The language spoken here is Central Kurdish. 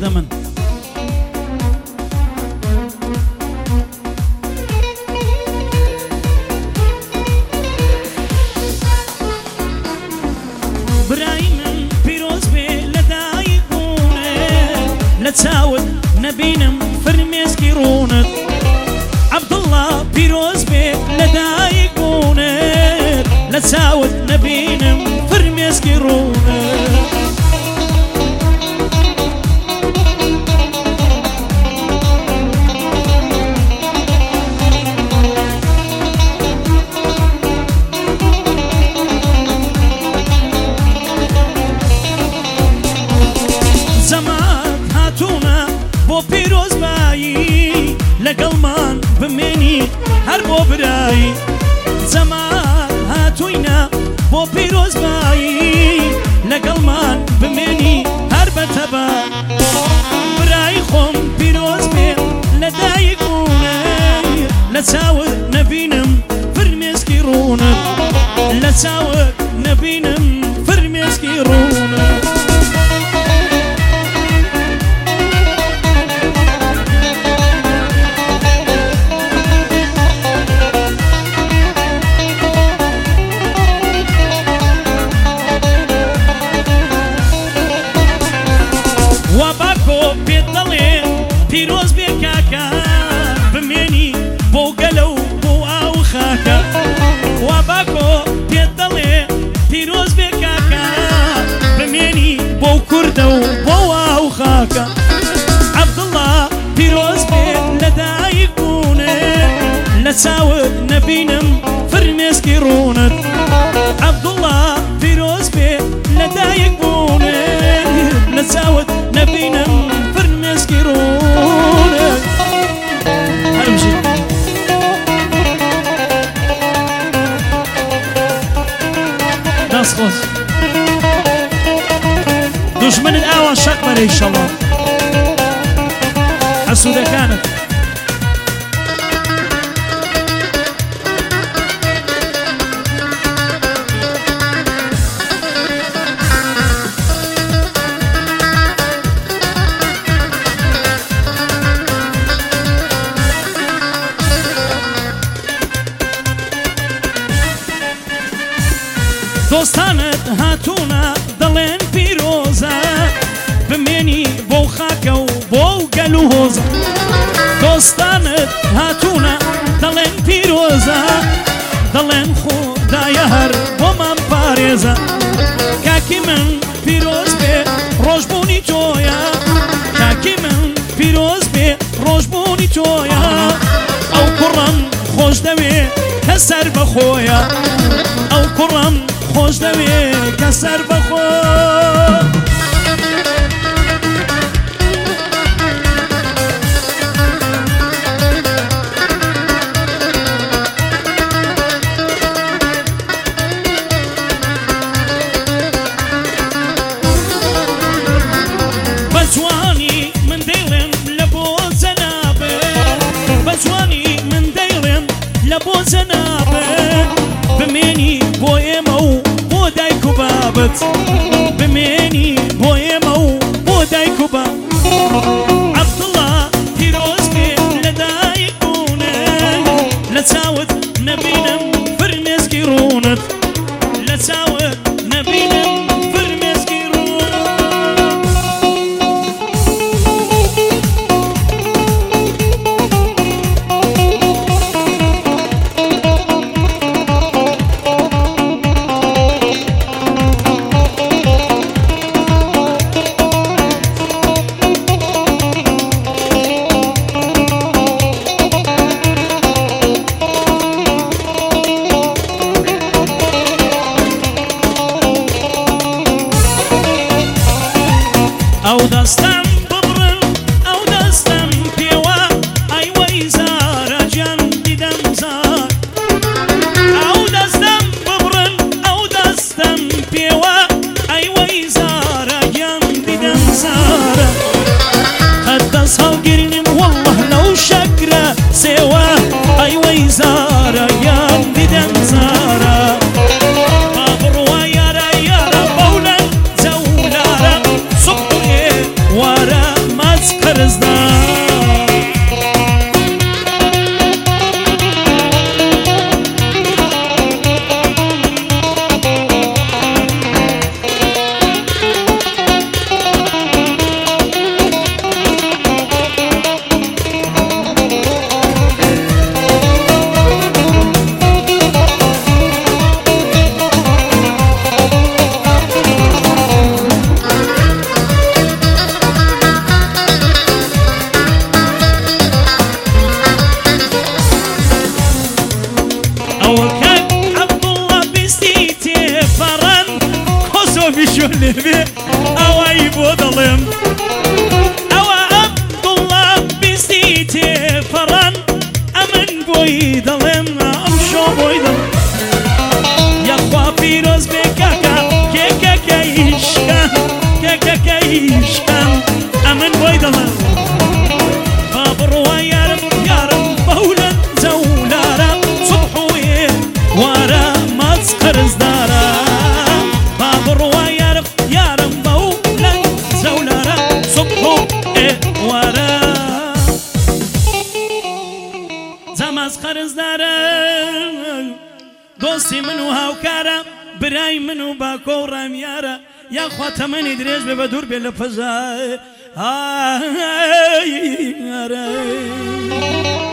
بردمن برای من پیروز به لدای گونه لتساوت نبینم فرمیسکی رونت عبدالله پیروز به لدای گونه لتساوت نبینم فرمیسکی رونت پیروز بایی لگلمان بمینی هر بو برایی زمان هاتوینا بو پیروز بایی لگلمان بمینی هر بتبا برای خم پیروز بی لدای گونه لساوت نبینم فرمیسکی رونت لساوت نبینم فرمیسکی رونت پیروز بی کاکا بمینی بو گلو بو آو خاکا و باکو پیدلی پیروز بی کاکا بمینی بو کردو بو آو خاکا عبدالله پیروز بی لدای گونه لساوت نبینم فرمیسکی رونت عبدالله پیروز بی لدای گونه لساوت نبینم فرمیسکی رونت خلاص دشمن الآوى شق بري إن شاء الله حسودة كانت دوستانت هاتونا دلين پیروزا بمینی بو خاکا و بو گلو هوزا دوستانت هاتونا دلين پیروزا دلين خدای هر بو من پارێزا کاکی من پیروز بێ ڕۆژبوونی تۆیە کاکی من پیروز بێ ڕۆژبوونی تۆیە ئەو کوڕم خۆش دەوێ کە سەر بەخۆیە ئەو کوڕم خوش دوی کسر بخو بجوانی من دیلم لبو زنابه بجوانی من دیلم لبو زنابه بمینی بوی مو بودای کوبابت بمینی بوی مو بودای کوبا عبدالله پیروز بی لدای گونه لساوت نبینم فرمیسکی رونت لساوت نبینم فرمیسکی رونت شۆ لێبێ ئەوایی بۆ دەڵێم ئەوە عەبدوڵڵا بیستی تێپەڕان ئەمن بۆی دەڵێم ئەم شۆ بۆی دەڵێم یەخوا پیرۆز بێ کاکە کێکەکەیشکان کێکەکەیشکان ئەمن بۆی دەڵێم با بڕوە یارم یارم بەولەن جەولارە سوبحوێ وارە ماچ قەرزدارە با بڕوە یارم یارم بەولەن جەولارە سوبحوێ وارە جەماچ قەرزدارە دۆستی من و هاوکارە برای من و باکۆ و ڕامیارە یاخوا تەمەنی درێژ بێ بە دوور بێ لە پەژای